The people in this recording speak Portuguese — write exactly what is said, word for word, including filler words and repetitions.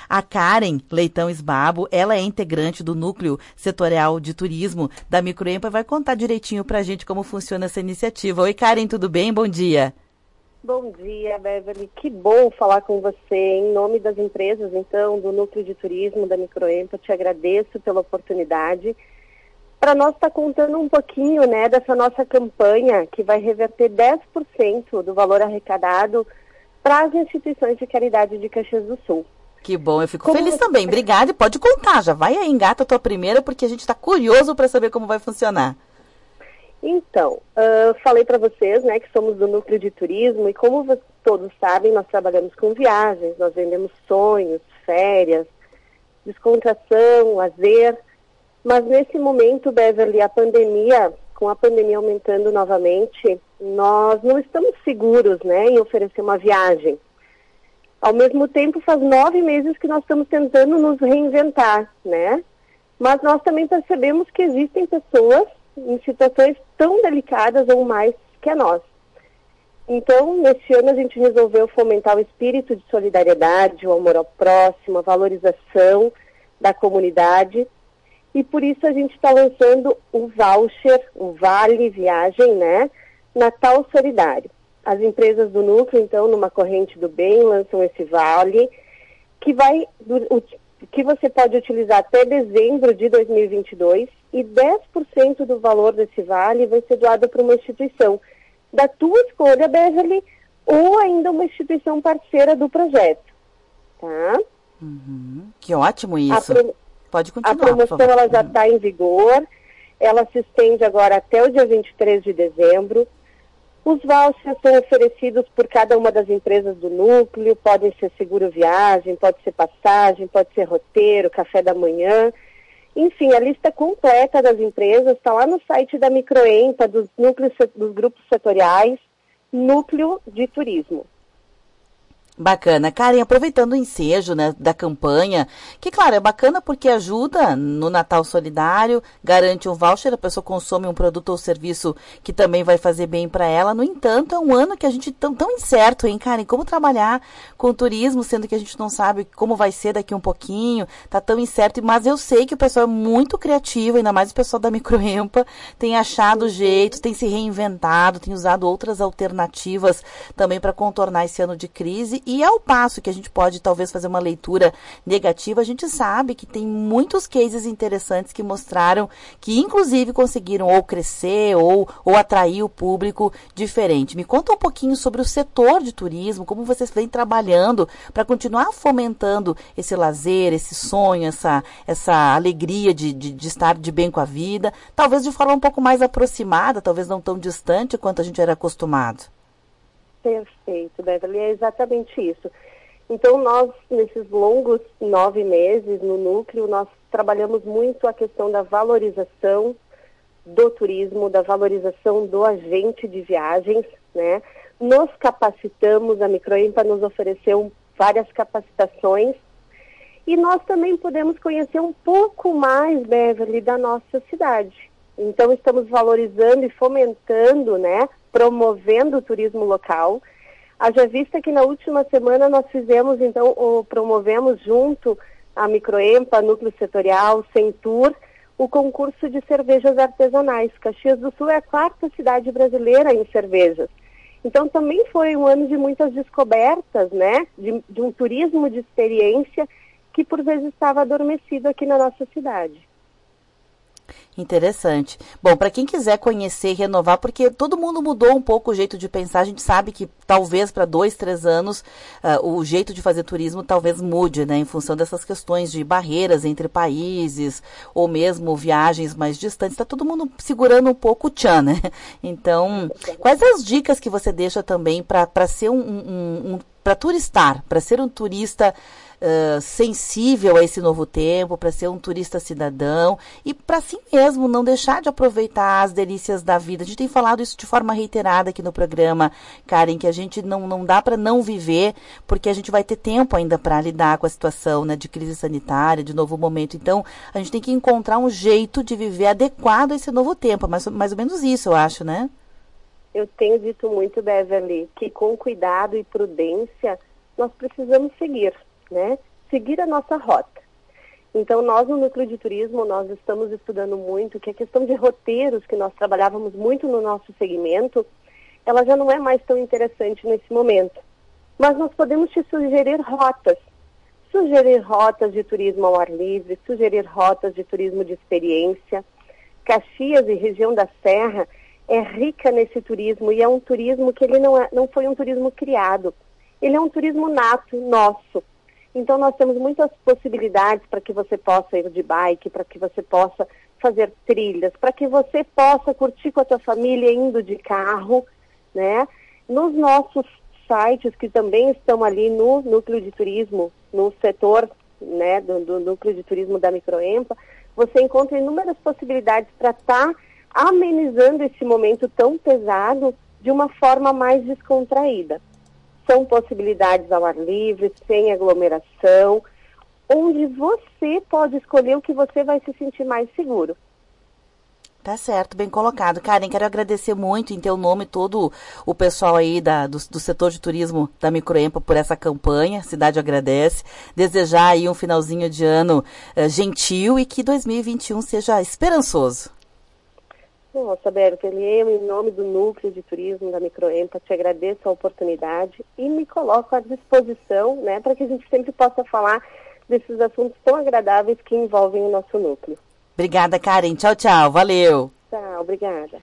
A Karen Leitão Esbabo, ela é integrante do Núcleo Setorial de Turismo da Microempa, vai contar direitinho pra gente como funciona essa iniciativa. Oi, Karen, tudo bem? Bom dia. Bom dia, Beverly. Que bom falar com você. Em nome das empresas, então, do Núcleo de Turismo da Microempa, te agradeço pela oportunidade. Para nós estar tá contando um pouquinho, né, dessa nossa campanha que vai reverter dez por cento do valor arrecadado para as instituições de caridade de Caxias do Sul. Que bom, eu fico como feliz você... também. Obrigada, e pode contar, já vai aí, engata a tua primeira, porque a gente está curioso para saber como vai funcionar. Então, uh, falei para vocês, né, que somos do Núcleo de Turismo e como vocês todos sabem, nós trabalhamos com viagens, nós vendemos sonhos, férias, descontração, lazer, mas nesse momento, Beverly, a pandemia, com a pandemia aumentando novamente, nós não estamos seguros, né, em oferecer uma viagem. Ao mesmo tempo, faz nove meses que nós estamos tentando nos reinventar, né, mas nós também percebemos que existem pessoas em situações tão delicadas ou mais que a nossa. Então, neste ano a gente resolveu fomentar o espírito de solidariedade, o amor ao próximo, a valorização da comunidade, e por isso a gente está lançando o voucher, o Vale Viagem, né, Natal Solidário. As empresas do Núcleo, então, numa corrente do bem, lançam esse vale, que vai, que você pode utilizar até dezembro de dois mil e vinte e dois, e dez por cento do valor desse vale vai ser doado para uma instituição da tua escolha, Beverly, ou ainda uma instituição parceira do projeto, tá? Uhum. Que ótimo isso. Pro... Pode continuar, a promoção ela já está em vigor, ela se estende agora até o dia vinte e três de dezembro. Os vouchers são oferecidos por cada uma das empresas do núcleo, podem ser seguro viagem, pode ser passagem, pode ser roteiro, café da manhã. Enfim, a lista completa das empresas está lá no site da Microempa, dos núcleos, dos grupos setoriais, Núcleo de Turismo. Bacana. Karen, aproveitando o ensejo, né, da campanha, que, claro, é bacana porque ajuda no Natal Solidário, garante um voucher, a pessoa consome um produto ou serviço que também vai fazer bem para ela. No entanto, é um ano que a gente tão, tão incerto, hein, Karen? Como trabalhar com turismo, sendo que a gente não sabe como vai ser daqui um pouquinho, tá tão incerto, mas eu sei que o pessoal é muito criativo, ainda mais o pessoal da Microempa, tem achado jeitos, tem se reinventado, tem usado outras alternativas também para contornar esse ano de crise. E ao passo que a gente pode talvez fazer uma leitura negativa, a gente sabe que tem muitos cases interessantes que mostraram que inclusive conseguiram ou crescer ou, ou atrair o público diferente. Me conta um pouquinho sobre o setor de turismo, como vocês vêm trabalhando para continuar fomentando esse lazer, esse sonho, essa, essa alegria de, de, de estar de bem com a vida, talvez de forma um pouco mais aproximada, talvez não tão distante quanto a gente era acostumado. Perfeito, Beverly, é exatamente isso. Então, nós, nesses longos nove meses no núcleo, nós trabalhamos muito a questão da valorização do turismo, da valorização do agente de viagens, né? Nos capacitamos, a Microempa nos ofereceu várias capacitações e nós também podemos conhecer um pouco mais, Beverly, da nossa cidade. Então, estamos valorizando e fomentando, né, promovendo o turismo local. Haja vista que na última semana nós fizemos, então, o, promovemos junto à Microempa, Núcleo Setorial, Centur, o concurso de cervejas artesanais. Caxias do Sul é a quarta cidade brasileira em cervejas. Então, também foi um ano de muitas descobertas, né, de, de um turismo de experiência que, por vezes, estava adormecido aqui na nossa cidade. Interessante. Bom, para quem quiser conhecer e renovar, porque todo mundo mudou um pouco o jeito de pensar, a gente sabe que talvez para dois, três anos uh, o jeito de fazer turismo talvez mude, né, em função dessas questões de barreiras entre países ou mesmo viagens mais distantes. Está todo mundo segurando um pouco o tchan, né? Então, quais as dicas que você deixa também para ser um, um, um para turistar, para ser um turista Uh, sensível a esse novo tempo, para ser um turista cidadão e para si mesmo não deixar de aproveitar as delícias da vida. A gente tem falado isso de forma reiterada aqui no programa, Karen, que a gente não, não dá para não viver, porque a gente vai ter tempo ainda para lidar com a situação, né, de crise sanitária, de novo momento. Então, a gente tem que encontrar um jeito de viver adequado a esse novo tempo, mais, mais ou menos isso, eu acho, né? Eu tenho dito muito, Beverly, que com cuidado e prudência nós precisamos seguir, né? seguir a nossa rota. Então, nós no Núcleo de Turismo, nós estamos estudando muito que a questão de roteiros, que nós trabalhávamos muito no nosso segmento, ela já não é mais tão interessante nesse momento. Mas nós podemos te sugerir rotas. Sugerir rotas de turismo ao ar livre, sugerir rotas de turismo de experiência. Caxias e região da Serra é rica nesse turismo e é um turismo que ele não, é, não foi um turismo criado. Ele é um turismo nato, nosso. Então, nós temos muitas possibilidades para que você possa ir de bike, para que você possa fazer trilhas, para que você possa curtir com a tua família indo de carro, né? Nos nossos sites, que também estão ali no Núcleo de Turismo, no setor, né, do, do Núcleo de Turismo da Microempa, você encontra inúmeras possibilidades para estar tá amenizando esse momento tão pesado de uma forma mais descontraída. São possibilidades ao ar livre, sem aglomeração, onde você pode escolher o que você vai se sentir mais seguro. Tá certo, bem colocado. Karen, quero agradecer muito em teu nome todo o pessoal aí da, do, do setor de turismo da Microempa por essa campanha. A cidade agradece. Desejar aí um finalzinho de ano uh, gentil e que dois mil e vinte e um seja esperançoso. Nossa, Berta, eu, em nome do Núcleo de Turismo da Microempa, te agradeço a oportunidade e me coloco à disposição, né, para que a gente sempre possa falar desses assuntos tão agradáveis que envolvem o nosso núcleo. Obrigada, Karen. Tchau, tchau. Valeu. Tchau, obrigada.